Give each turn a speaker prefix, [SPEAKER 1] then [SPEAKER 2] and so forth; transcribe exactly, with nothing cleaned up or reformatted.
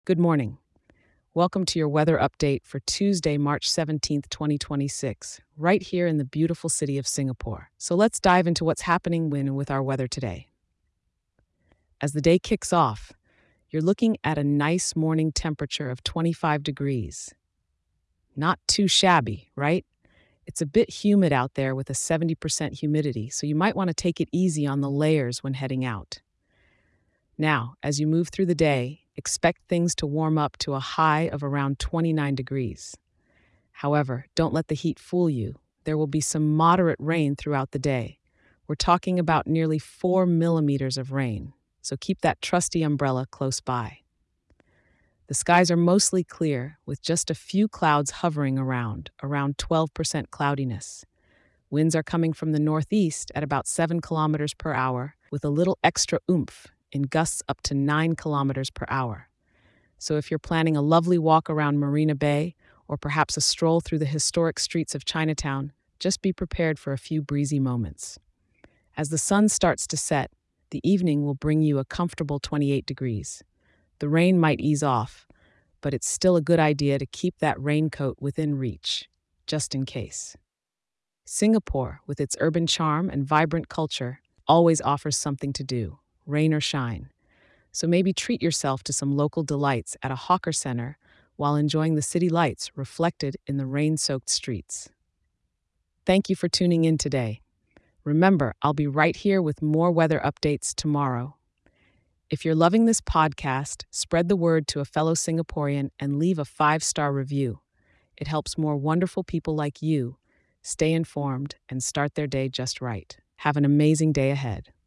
[SPEAKER 1] Good morning. Welcome to your weather update for Tuesday, March seventeenth, twenty twenty-six, right here in the beautiful city of Singapore. So let's dive into what's happening when with our weather today. As the day kicks off, you're looking at a nice morning temperature of twenty-five degrees. Not too shabby, right? It's a bit humid out there with a seventy percent humidity, so you might want to take it easy on the layers when heading out. Now, as you move through the day, expect things to warm up to a high of around twenty-nine degrees. However, don't let the heat fool you. There will be some moderate rain throughout the day. We're talking about nearly four millimeters of rain, so keep that trusty umbrella close by. The skies are mostly clear, with just a few clouds hovering around, around twelve percent cloudiness. Winds are coming from the northeast at about seven kilometers per hour, with a little extra oomph in gusts up to nine kilometers per hour. So if you're planning a lovely walk around Marina Bay or perhaps a stroll through the historic streets of Chinatown, just be prepared for a few breezy moments. As the sun starts to set, the evening will bring you a comfortable twenty-eight degrees. The rain might ease off, but it's still a good idea to keep that raincoat within reach, just in case. Singapore, with its urban charm and vibrant culture, always offers something to do, rain or shine. So maybe treat yourself to some local delights at a hawker center while enjoying the city lights reflected in the rain-soaked streets. Thank you for tuning in today. Remember, I'll be right here with more weather updates tomorrow. If you're loving this podcast, spread the word to a fellow Singaporean and leave a five-star review. It helps more wonderful people like you stay informed and start their day just right. Have an amazing day ahead.